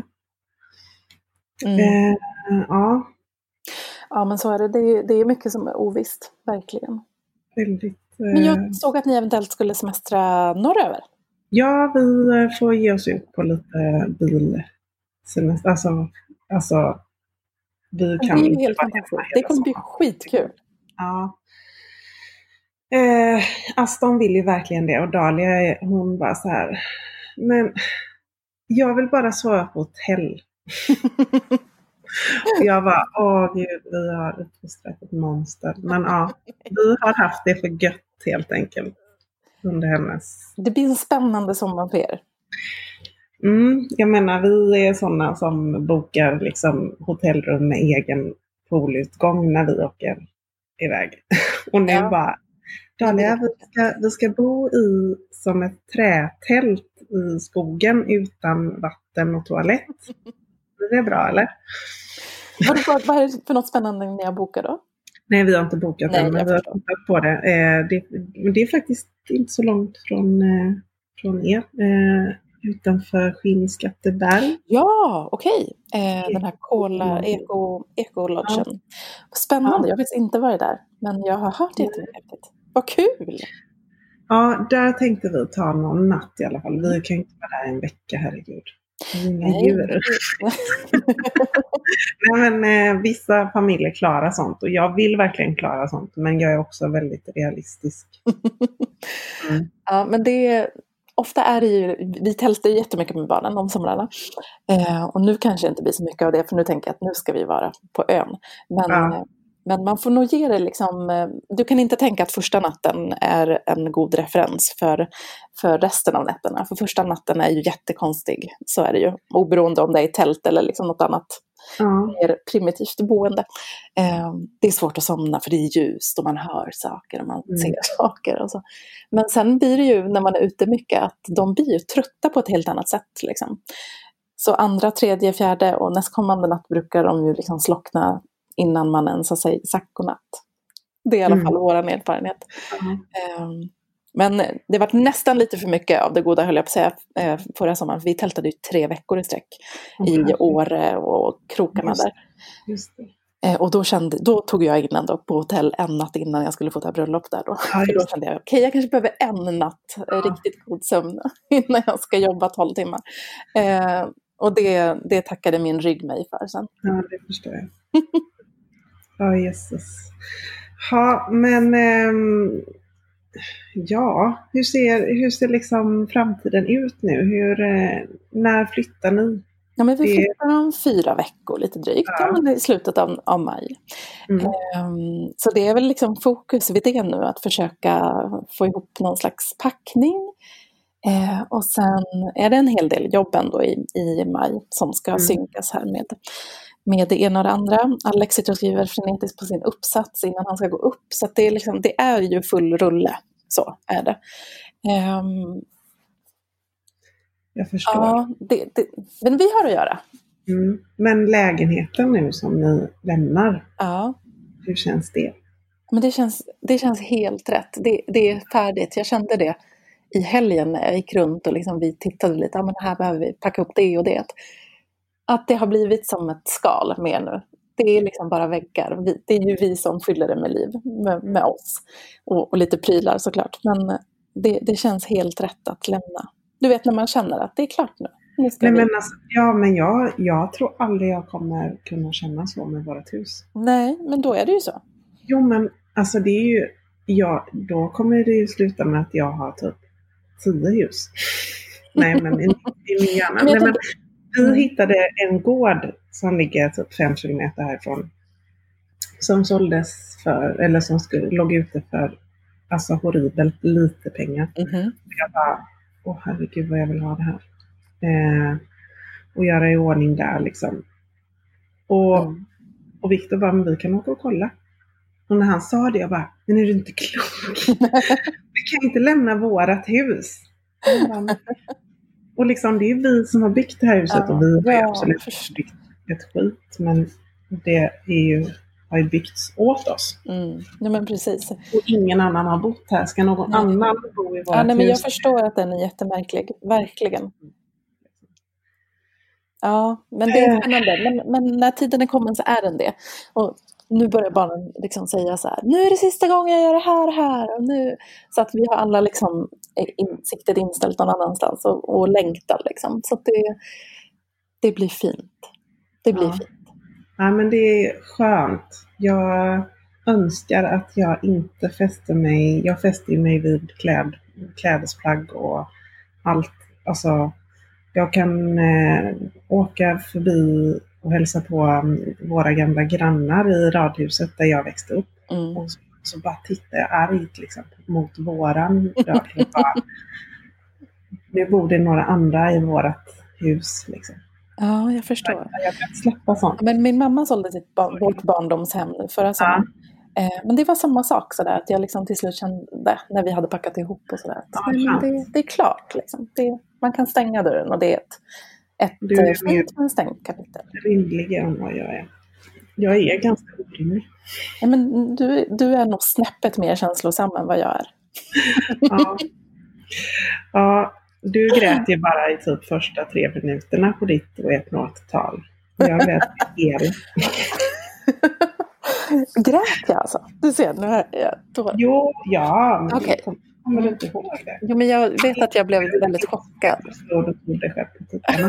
mm. eh, ja. Ja, men så är det. Det är, det är mycket som är ovisst, verkligen. Väldigt. Eh... Men jag såg att ni eventuellt skulle semestra norröver. Ja, vi får ge oss ut på lite bilsemester. Alltså, alltså vi kan det är helt fantastiskt. Det kommer bli skitkul. Ja. Eh, Aston vill ju verkligen det. Och Dahlia, hon bara så här. Men jag vill bara sova på hotell. Och jag bara, åh gud, vi har uppfostrat ett monster. Men ja, vi har haft det för gött helt enkelt. Under hennes. Det blir en spännande sommar för er. Mm, jag menar, vi är sådana som bokar liksom hotellrum med egen poolutgång när vi åker iväg. Och nu ja. bara, Dahlia, vi ska, vi ska bo i som ett trätält i skogen utan vatten och toalett. Det är bra, eller? Vad, vad är det för något spännande ni har bokat då? Nej, vi har inte bokat Nej, än, men vi har tittat på det. Eh, det. Det är faktiskt inte så långt från, eh, från er. Eh, utanför Skinnskatteberg. Ja, okej. Okay. Eh, den här Kola Eko, Ekolodgen. Ja. Spännande, ja. Jag vet inte vad det där. Men jag har hört det jättemycket. Vad kul! Ja, där tänkte vi ta någon natt i alla fall. Vi kan inte vara där en vecka, herregud. Inga Nej. djur. Nej, men eh, vissa familjer klarar sånt. Och jag vill verkligen klara sånt. Men jag är också väldigt realistisk. Mm. Ja, men det ofta är det ju, vi tältar jättemycket med barnen om somrarna. Eh, och nu kanske det inte blir så mycket av det. För nu tänker jag att nu ska vi vara på ön. Men ja. Men man får nog ge det liksom, du kan inte tänka att första natten är en god referens för, för resten av nätterna. För första natten är ju jättekonstig, så är det ju. Oberoende om det är tält eller liksom något annat Ja. mer primitivt boende. Eh, det är svårt att somna för det är ljust och man hör saker och man Mm. ser saker. Och så. Men sen blir det ju när man är ute mycket att de blir ju trötta på ett helt annat sätt. Liksom. Så andra, tredje, fjärde och nästkommande natt brukar de ju liksom slockna innan man ens har sagt godnatt. Det är i alla Mm. fall vår erfarenhet. Ja. Um, men det var nästan lite för mycket av det goda, höll jag på att säga, eh, förra sommaren. Vi tältade ju tre veckor i sträck Okej. i Åre och krokarna Just där. Just det. Eh, och då, kände, då tog jag in ändå på hotell en natt innan jag skulle få ta bröllop där. Då. Ja, För då just kände jag, okej okay, jag kanske behöver en natt eh, riktigt god sömn innan jag ska jobba tolv timmar. Eh, och det, det tackade min rygg mig för sen. Ja, det förstår jag. Ja, Jesus. Ja, men ehm, ja, hur ser, hur ser liksom framtiden ut nu? Hur, eh, när flyttar ni? Ja, men vi Det- flyttar om fyra veckor lite drygt, Ja. ja. men i slutet av, av maj. Mm. Um, så det är väl liksom fokus vid det nu, att försöka få ihop någon slags packning. Eh, och sen är det en hel del jobb ändå i, i maj som ska Mm. synkas här med, med det ena och det andra. Alex sitter och skriver frenetiskt på sin uppsats innan han ska gå upp. Så att det, är liksom, det är ju full rulle, så är det. Um, Jag förstår. ja, det, det, men vi har att göra. Mm. Men lägenheten nu som ni lämnar, Ja. hur känns det? Men det känns, det känns helt rätt. Det, det är färdigt. Jag kände det i helgen när jag gick runt och liksom vi tittade lite. Ja, men här behöver vi packa upp det och det. Att, att det har blivit som ett skal mer nu. Det är liksom bara väggar. Vi, det är ju vi som fyller det med liv. Med, med oss. Och, och lite prylar såklart. Men det, det känns helt rätt att lämna. Du vet när man känner att det är klart nu. Nu ska Nej, vi. men alltså, ja, men jag, jag tror aldrig jag kommer kunna känna så med vårt hus. Nej, men då är det ju så. Jo, men alltså det är ju, ja, då kommer det ju sluta med att jag har typ tio hus. Nej, men i, i min hjärna. Men jag Nej, men tänker- vi hittade en gård som ligger typ fem kilometer härifrån. Som såldes för, eller som skulle, låg ute för, alltså horribelt lite pengar. Mhm. Jag bara, åh herregud vad jag vill ha det här. Eh, och göra i ordning där liksom. Och, Mm. och Victor bara, men vi kan åka och kolla. Och när han sa det, jag bara, men är du inte klok? Vi kan inte lämna vårat hus. Jag bara, "Men-" och liksom det är vi som har byggt det här huset Ja, och vi har ju ja, absolut först- byggt ett skit. Men det är ju, har ju byggts åt oss. Mm. Nej, men precis. Och ingen annan har bott här. Ska någon Nej. annan bo i vårt Ja, nej, men jag hus? förstår att den är jättemärklig. Verkligen. Ja, men det är spännande. Men, men när tiden är kommen så är den det. Och nu börjar barnen liksom säga så här, nu är det sista gången jag gör det här och här. Och nu, så att vi har alla liksom in, siktet inställt någon annanstans och, och längtar liksom. Så att det, det blir fint. Det blir Ja. fint. Ja, men det är skönt. Jag önskar att jag inte fäster mig. Jag fäster mig vid kläd, klädesplagg och allt. Alltså, jag kan eh, åka förbi och hälsa på um, våra gamla grannar i radhuset där jag växte upp. Mm. Och så, så bara tittar jag argt liksom, mot våran radhus. Nu bor det några andra i vårat hus. Liksom. Ja, jag förstår. Jag kan släppa sånt. Men min mamma sålde sitt barn, vårt barndomshem nu förra sommaren. Eh, men det var samma sak sådär, att jag liksom till slut kände när vi hade packat ihop och sådär. Att, Ja, nej, men skönt. det, det är klart liksom. Det, man kan stänga dörren och det är ett, ett Du är eh, mer- fint men stängt kapitel. Rimligare än vad jag är. Jag är ganska orimlig. Ja, men du, du är nog snäppet mer känslosam än vad jag är. Ja. Ja, du grät ju bara i typ första tre minuterna på ditt och ett tal. Jag grät hela. Grät jag alltså? Du ser, nu är jag då. Jo, ja, men Okej. okay. Kommer du inte ihåg det? Jo, men jag vet att jag blev väldigt chockad. Så du tog dig själv på tuttarna.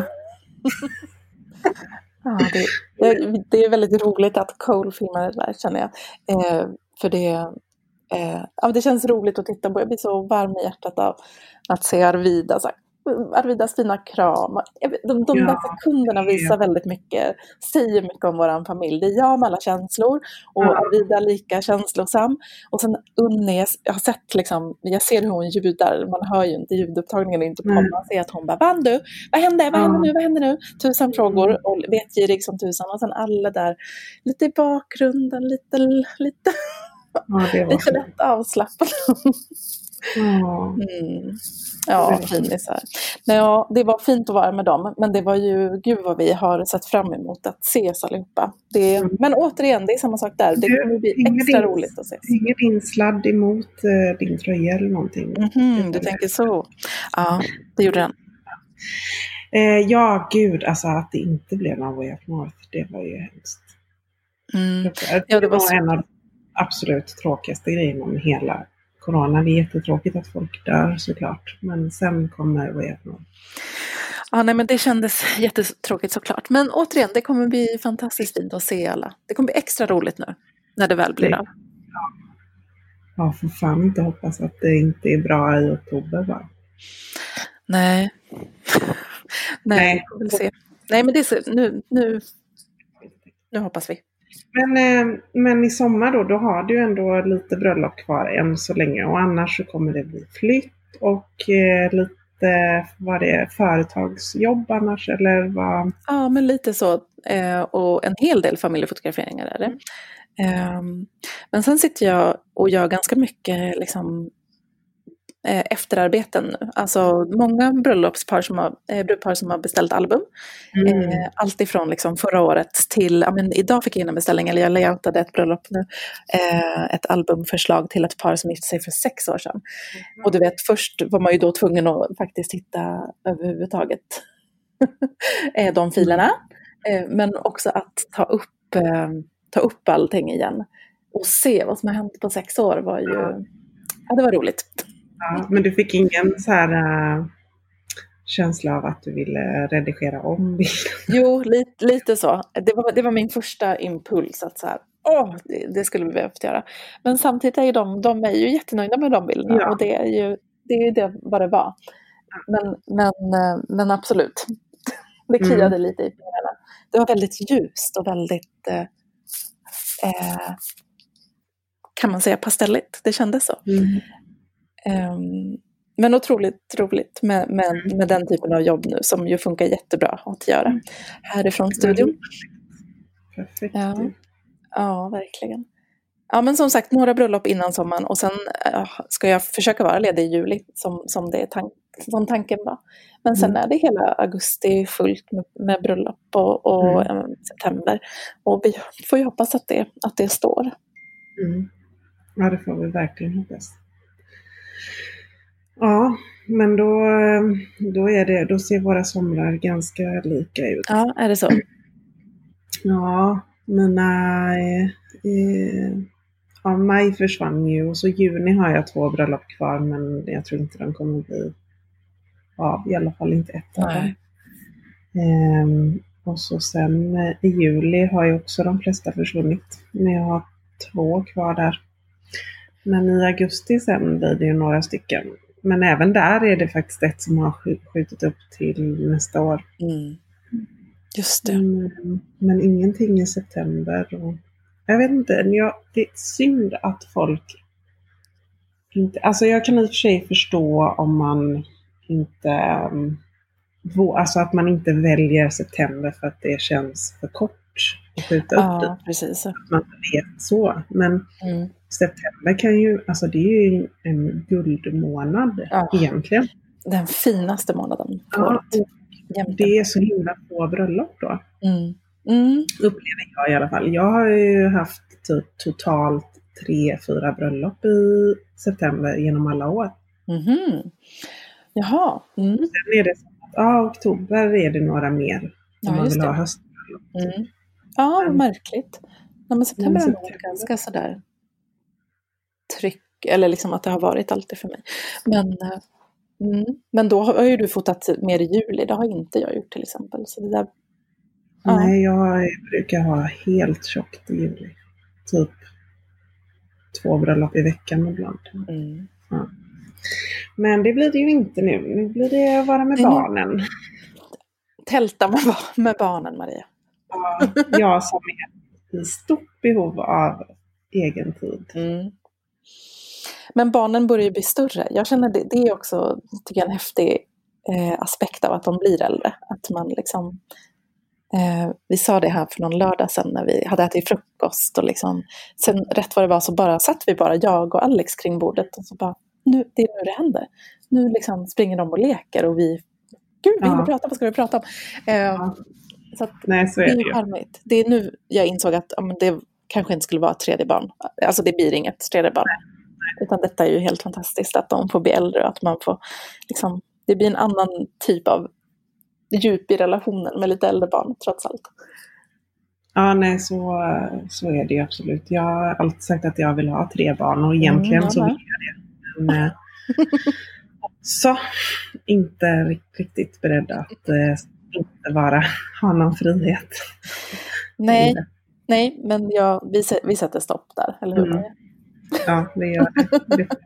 Ja, det, det, det är väldigt roligt att Cole filmar det där, känner jag. Eh, för det, eh, ja, det känns roligt att titta på. Jag blir så varm i hjärtat av att se Arvid. Alltså, Arvidas fina kram. De, de Ja, där sekunderna visar väldigt mycket, säger mycket om vår familj. Det är jag med alla känslor och Ja. Arvida lika känslosam. Och sen Unni, jag har sett liksom, jag ser hur hon ljudar, man hör ju inte ljudupptagningen inte på, Mm. man ser att hon bara, vann du? Vad hände? Vad Ja. händer nu? Vad händer nu? Tusen frågor och vetgirig som tusan. Och sen alla där, lite i bakgrunden, lite, lite, Ja, det var lite fint. lätt avslappnad. Ja. Mm. Ja, finisar. Nej, ja, det var fint att vara med dem, men det var ju, gud vad vi har sett fram emot att ses allihopa. Det, Mm. Men återigen, det är samma sak där. Det kommer bli Hänger extra din- roligt att ses. Hänger din sladd emot eh, din tröja eller någonting? Mhm, du tänker så. Ja, det gjorde den. Eh, ja, gud, alltså att det inte blev någon Way Up North, det var ju hemskt. Mm. Det, Ja, det var var så. en av de absolut tråkigaste grejerna med hela corona. Det är jättetråkigt att folk dör såklart, men sen kommer Way Up North. Ja, nej, men det kändes jättetråkigt såklart. Men återigen, det kommer bli fantastiskt fint att se alla. Det kommer bli extra roligt nu, när det väl blir Det- av. Ja, för fan inte hoppas att det inte är bra i oktober bara. Nej. Nej, Nej. vi får väl se. Nej, men det är så, nu, nu, nu hoppas vi. Men, eh, men i sommar då, då har du ju ändå lite bröllop kvar än så länge. Och annars så kommer det bli flytt och eh, lite, vad det är, företagsjobb annars eller vad? Ja, men lite så. Eh, och en hel del familjefotograferingar är det. Eh, men sen sitter jag och gör ganska mycket liksom, eh, efterarbeten nu. Alltså många bröllopspar som har, eh, brudpar som har beställt album. Mm. Eh, allt ifrån liksom förra året till, ja, men idag fick jag in en beställning, eller jag layoutade ett bröllop nu. Eh, ett albumförslag till ett par som gifte sig för sex år sedan. Och du vet, först var man ju då tvungen att faktiskt hitta överhuvudtaget eh, de filerna. Eh, men också att ta upp, eh, ta upp allting igen. Och se vad som har hänt på sex år var ju, ja, det var roligt. Ja, men du fick ingen så här uh, känsla av att du ville redigera om bilden? Jo, lite, lite så. Det var, det var min första impuls att så här, åh, det, det skulle vi behövt göra. Men samtidigt är ju de, de är ju jättenöjda med de bilderna. Ja. Och det är ju det, är ju det vad det var. Men, men, eh, men absolut, det kliade Mm. lite i fingrarna. Det var väldigt ljust och väldigt, eh, eh, kan man säga, pastelligt. Det kändes så. Mm. Um, men otroligt roligt med, med, med den typen av jobb nu som ju funkar jättebra att göra härifrån studion. Perfekt. Ja, ja, verkligen. Ja, men som sagt, några bröllop innan sommaren och sen äh, ska jag försöka vara ledig i juli som, som, det är tank, som tanken var. Men sen Mm. är det hela augusti fullt med, med bröllop och, och Mm. äh, september. Och vi får ju hoppas att det, att det står. Mm. Ja, det får vi verkligen hoppas. Ja, men då, då, är det, då ser våra somrar ganska lika ut. Ja, är det så? Ja, mina... Eh, eh, ja, maj försvann ju och så juni har jag två bröllop kvar, men jag tror inte de kommer bli av, i alla fall inte ett av dem. Nej. Ehm, och så sen eh, i juli har ju också de flesta försvunnit, men jag har två kvar där. Men i augusti sen blir det ju några stycken. Men även där är det faktiskt ett som har skj- skjutit upp till nästa år. Mm. Just det. Mm, men ingenting i september. Och jag vet inte, jag, det är synd att folk inte... Alltså jag kan i och för sig förstå om man inte... Um, vå- alltså att man inte väljer september för att det känns för kort att skjuta upp det. Ja, precis. Att man vet så. Men Mm. september kan ju... Alltså det är ju en guldmånad Ja. egentligen. Den finaste månaden på Ja, året. Jämte. det är så himla få bröllop då. Mm. Mm. Upplever jag i alla fall. Jag har ju haft typ totalt tre, fyra bröllop i september genom alla år. Mhm. Jaha. Mm. Sen är det så att ja, oktober är det några mer Ja, om man just vill ha det. höstbröllop. Mm. Ja, vad Mm. märkligt. Nej, men september Mm, har varit september. ganska sådär tryck, eller liksom att det har varit alltid för mig. Men, eh, mm. men då har ju du fotat mer i juli, det har inte jag gjort till exempel. Så det där, ja. Nej, jag brukar ha helt tjockt i juli. Typ två bröllop i veckan ibland. Mm. Ja. Men det blir det ju inte nu. Nu blir det att vara med Nej, barnen. Tälta med, med barnen, Maria. Ja, jag som är i stort behov av egen tid. Mm. Men barnen börjar ju bli större. Jag känner det, det är också, tycker jag, en häftig eh, aspekt av att de blir äldre. Att man liksom, eh, vi sa det här för någon lördag sedan när vi hade ätit frukost. Och liksom, sen rätt vad det var så bara satt vi bara, jag och Alex, kring bordet. Och så bara, nu, det är nu det händer. Nu liksom springer de och leker och vi, gud, vi vill Ja. prata, vad ska vi prata om? Eh, Ja. så att, Nej, så är det det är ju. charmigt. Det är nu jag insåg att ja, men det kanske inte skulle vara ett tredje barn. Alltså det blir inget tredje barn. Utan detta är ju helt fantastiskt att de får bli äldre och att man får liksom, det blir en annan typ av djup i relationen med lite äldre barn trots allt. Ja, nej, så, så är det ju absolut. Jag har alltid sagt att jag vill ha tre barn och egentligen Mm, så ja, vill jag det. Men eh, också inte riktigt beredd att eh, inte vara, ha någon frihet. nej, nej, men jag, vi, vi sätter stopp där, eller hur? Mm. Ja, det gör det. det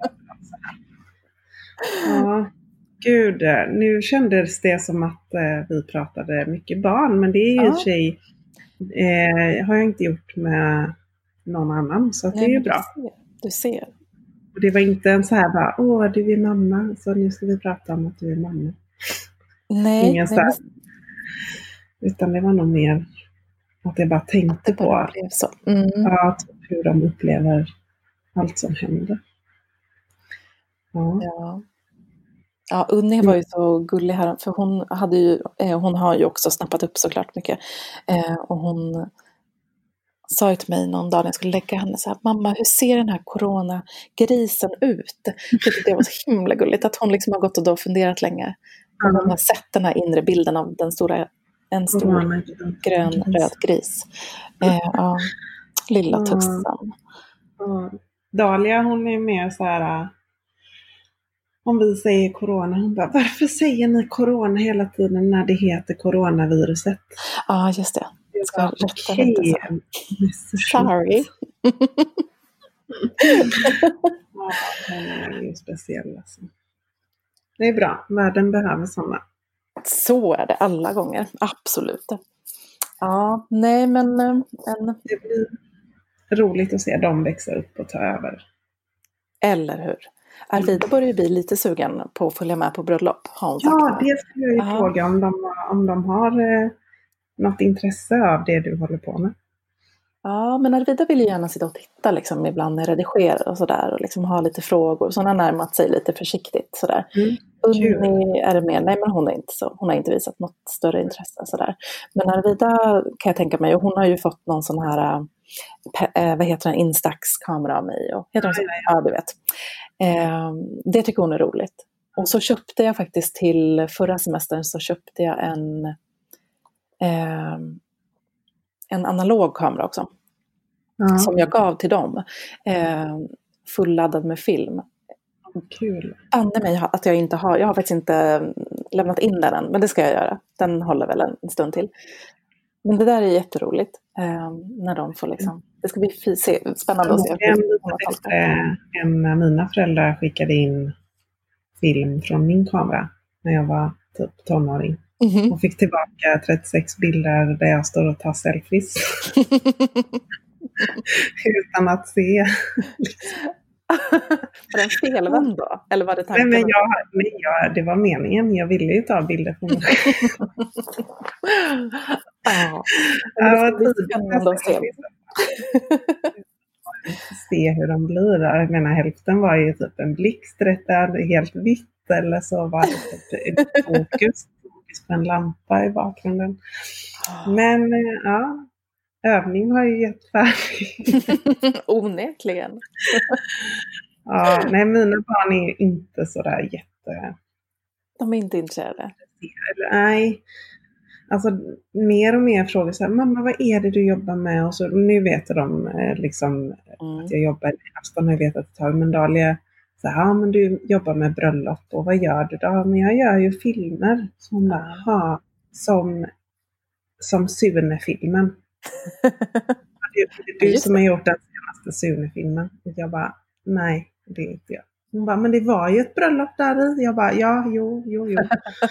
ja, gud, nu kändes det som att eh, vi pratade mycket barn, men det är ju i och för sig eh, har jag inte gjort med någon annan, så att Nej, det är ju men bra. Du ser. Du ser. Och det var inte en så här bara, åh, du är mamma, så nu ska vi prata om att du är mamma. Nej, Ingen så nej, här, utan det var nog mer att jag bara tänkte det bara på blev så. Mm. ja, hur de upplever allt som händer. Ja. Ja. Ja, Unni var ju så gullig här, för hon, hade ju, eh, hon har ju också snappat upp såklart mycket. Eh, och hon sa ju till mig någon dag när jag skulle lägga henne så här, mamma, hur ser den här coronagrisen ut? Det tyckte jag var så himla gulligt, att hon liksom har gått och då funderat länge. Och hon har sett den här inre bilden av den stora, en stor grön röd gris. Eh, ja, lilla Ja. tussan. Ja. Dahlia, hon är mer så här, om vi säger corona, hon bara, varför säger ni corona hela tiden när det heter coronaviruset? Ja, ah, just det. Jag ska bara, rätta okej. lite så. Sorry. Ja, hon är ju speciell alltså. Det är bra, världen behöver sådana. Så är det alla gånger, absolut. Ja, nej men en... Det blir roligt att se dem växa upp och ta över. Eller hur? Arvida börjar ju bli lite sugen på att följa med på bröllop. Har hon sagt. Ja, det skulle jag ju Aha. fråga om de, om de har eh, något intresse av det du håller på med. Ja, men Arvida vill ju gärna sitta och titta liksom, ibland när jag redigerar och sådär. Och liksom ha lite frågor. Så hon har närmat sig lite försiktigt sådär. Mm. Unni är det mer, nej men hon, är inte så, hon har inte visat något större intresse sådär. Men Arvida kan jag tänka mig, och hon har ju fått någon sån här, äh, vad heter den, Instax-kamera av mig. Och, heter den så? Ja, ja, du vet. Eh, det tycker hon är roligt. Och så köpte jag faktiskt till förra semestern så köpte jag en eh, en analog kamera också. Ja. Som jag gav till dem. Eh, fulladdad med film. Kul. Anne mig att jag inte har, jag har faktiskt inte lämnat in den än, men det ska jag göra. Den håller väl en stund till. Men det där är jätteroligt. Eh, när de får liksom, det ska bli f- se, spännande att se. Jag lite bättre än när mina föräldrar skickade in film från min kamera när jag var typ tonåring. Mm-hmm. Och fick tillbaka trettiosex bilder där jag står och tar selfies. Utan att se. Var det en felvänd då? Eller var det tanken? Nej, men jag, nej, jag, det var meningen. Jag ville ju ta bilder på mig själv. Ja, Ja, det blir spännande att se. Se hur de blir. Jag menar, hälften var ju typ en blixträttad, helt vitt. Eller så var det typ ett fokus. Fokus på en lampa i bakgrunden. Men ja, övning har ju gett färdig. Onekligen. Ja, nej, mina barn är inte sådär jätte... De är inte intresserade. Eller, nej. Alltså mer och mer frågor så här, mamma, vad är det du jobbar med? Och så nu vet de eh, liksom mm. att jag jobbar, Aston har jag vetat ett tag, men Dahlia så här, ja men du jobbar med bröllop och vad gör du då? Men jag gör ju filmer. Så hon bara, ha, som, som Sune-filmen. Det är du som har gjort den senaste Sune-filmen. Och jag bara, nej, det är inte jag. Hon bara, men det var ju ett bröllop där i. Jag bara, ja, jo, jo, jo.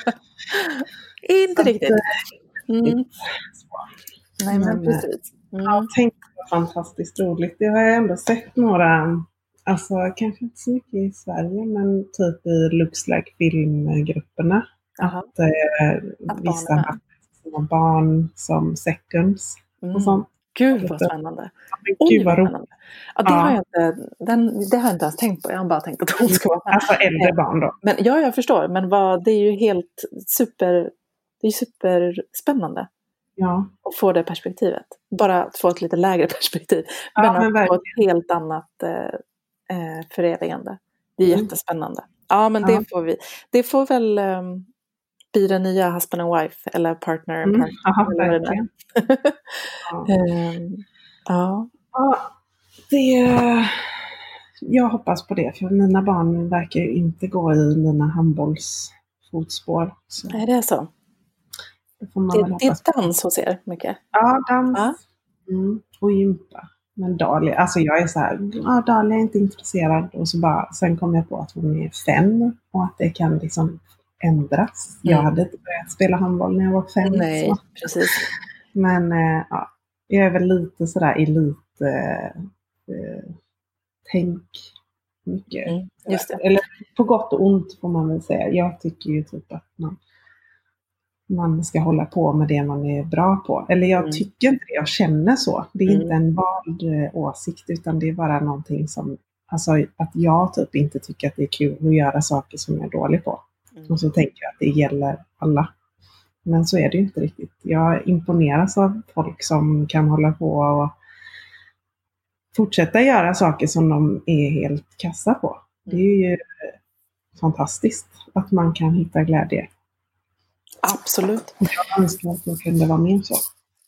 Inte riktigt. Mm. Nej, men precis. Mm. Ja, tänk vad fantastiskt roligt. Det har jag ändå sett några, alltså kanske inte så mycket i Sverige, men typ i Looks Like Filmgrupperna. Aha. Att, eh, Att vissa har sina barn som seconds mm. och sånt. Gud vad spännande. Gud Oj, vad roligt. Ja, det, ja. Har jag inte, den, det har jag inte ens tänkt på. Jag har bara tänkt att hon ska vara med. Alltså äldre barn då. Men, ja, jag förstår. Men vad, det är ju helt super, det är superspännande. Ja. Att få det perspektivet. Bara att få ett lite lägre perspektiv. Ja, men, men att få verkligen. ett helt annat eh, förevigande. Det är Mm. jättespännande. Ja, men ja. det får vi. Det får väl um, bli den nya husband and wife. Eller partner. Mm. partner Aha, eller verkligen. ja. um, ja. Ja, det... Jag hoppas på det. För mina barn verkar ju inte gå i mina handbollsfotspår. Så. Nej, det är så. Det, får man det, väl det är hoppas på. dans hos er mycket. Ja, dans. Ja. Mm. Och gympa. Men Dahlia, alltså jag är så här, ja, Dahlia är inte intresserad. Och så bara, sen kom jag på att hon är fem. Och att det kan liksom ändras. Mm. Jag hade inte börjat spela handboll när jag var fem. Nej, så. precis. Men äh, ja, jag är väl lite sådär elit... Äh, äh, tänk mycket. Mm, just det. Eller på gott och ont får man väl säga. Jag tycker ju typ att man, man ska hålla på med det man är bra på. Eller jag mm. tycker inte det, jag känner så. Det är mm. inte en vald eh, åsikt, utan det är bara någonting som, alltså att jag typ inte tycker att det är kul att göra saker som jag är dålig på. Mm. Och så tänker jag att det gäller alla. Men så är det ju inte riktigt. Jag imponeras av folk som kan hålla på och fortsätta göra saker som de är helt kassa på. Det är ju fantastiskt att man kan hitta glädje. Absolut. Jag önskar att jag kunde vara mer så.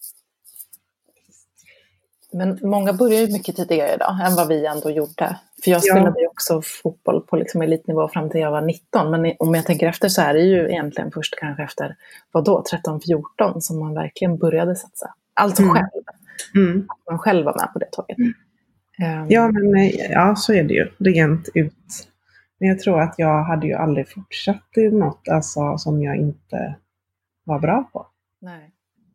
Men många börjar ju mycket tidigare idag än vad vi ändå gjorde. För jag spelade ju ja. också fotboll på liksom elitnivå fram till jag var nitton. Men om jag tänker efter så är det ju egentligen först kanske efter, vadå, tretton fjorton som man verkligen började satsa. Alltså mm. själv. Mm. Att man själv var med på det tåget. Mm. Ja, men ja, så är det ju rent ut. Men jag tror att jag hade ju aldrig fortsatt i något alltså, som jag inte var bra på. Nej.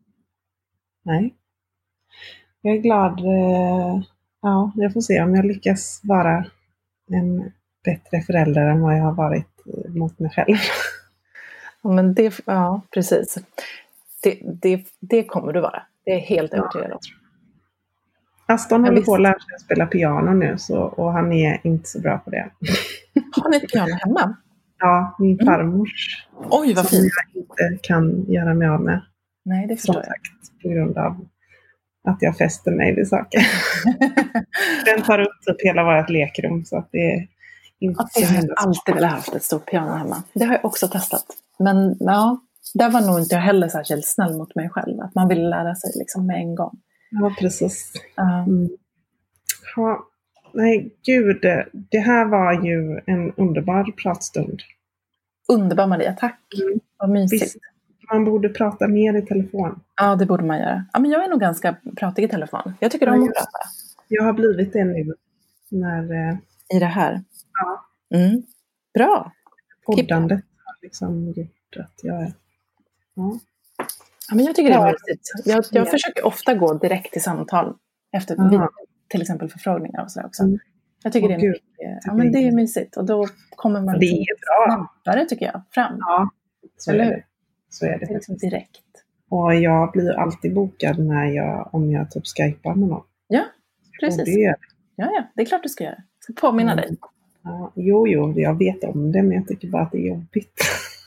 Nej. Jag är glad. Eh, ja, jag får se om jag lyckas vara en bättre förälder än vad jag har varit mot mig själv. Ja, men det, ja, precis. Det, det, det kommer du vara. Det är helt övertygad om. Aston håller på att lära sig att spela piano nu så, och han är inte så bra på det. Har ni ett piano hemma? Ja, min farmors. Mm. Oj, vad fint. Som jag inte kan göra mig av med. Nej, det förstår som sagt, på grund av att jag fäster mig vid saker. Den tar upp typ hela vårt lekrum så att det är inte att jag har alltid velat haft ett stort piano hemma. Det har jag också testat. Men ja, där var nog inte jag heller särskilt snäll mot mig själv. Att man vill lära sig liksom med en gång. Ja, precis. Uh. Mm. Ja, nej, gud. Det här var ju en underbar pratstund. Underbar, Maria, tack. Mm. Vad mysigt. Visst, man borde prata mer i telefon. Ja, det borde man göra. Ja, men jag är nog ganska pratig i telefon. Jag tycker om att prata. Jag har blivit det nu. När, I det här? Ja. Mm. Bra. Poddandet har liksom gjort att jag är... Ja. Ja, men jag tycker det är mysigt. Jag, jag försöker ofta gå direkt till samtal efter vid, till exempel förfrågningar och sådär också. Mm. Jag tycker oh, det är mycket, ja, men det är mysigt. Och då kommer man det är bra. snabbare, tycker jag, fram. Ja, så Eller? är det. Så är det, det är liksom direkt. Och jag blir alltid bokad när jag, om jag typ skypar med någon. Ja, precis. Det är... Ja, ja, det är klart du ska göra. Jag ska påminna mm. dig. Ja, jo, jo, jag vet om det, men jag tycker bara att det är jobbigt.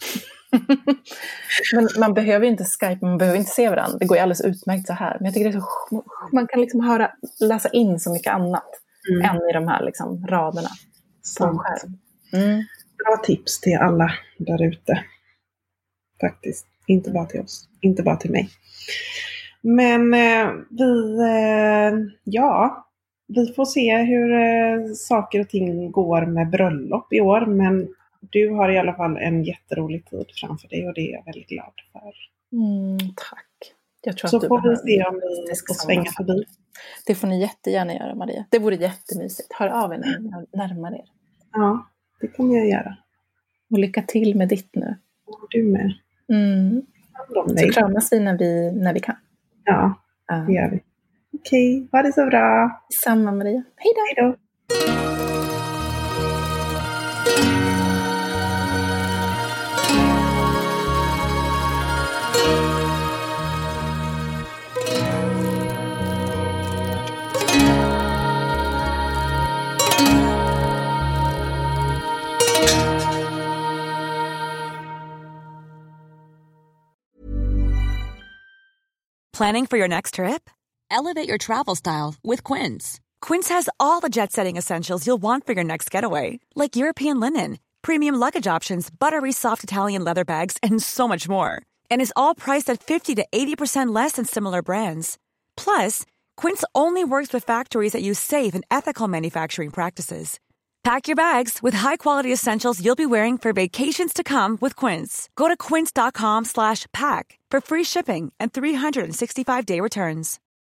Men man behöver inte Skype, man behöver inte se varandra. Det går ju alldeles utmärkt så här. Men jag tycker det är så, man kan liksom höra, läsa in så mycket annat mm. än i de här liksom raderna på en skärm. Mm. Bra tips till alla där ute. Faktiskt. Inte bara till oss. Inte bara till mig. Men eh, vi, eh, ja, vi får se hur eh, saker och ting går med bröllop i år. Men du har i alla fall en jätterolig tid framför dig och det är jag väldigt glad för. Mm, tack. Jag tror så att du får vi se om vi ska svänga förbi. Det får ni jättegärna göra, Maria. Det vore jättemysigt. Hör av er närmare er. Ja, Det kommer jag göra. Och lycka till med ditt nu. Och du med. Mm. Så kramas vi när vi, när vi kan. Ja, ja. Det gör vi. Okej, ha det så bra. Samma Maria. Hej då. Hej då. Planning for your next trip? Elevate your travel style with Quince. Quince has all the jet-setting essentials you'll want for your next getaway, like European linen, premium luggage options, buttery soft Italian leather bags, and so much more. And is all priced at fifty to eighty percent less than similar brands. Plus, Quince only works with factories that use safe and ethical manufacturing practices. Pack your bags with high-quality essentials you'll be wearing for vacations to come with Quince. Go to quince.com slash pack for free shipping and three sixty-five day returns.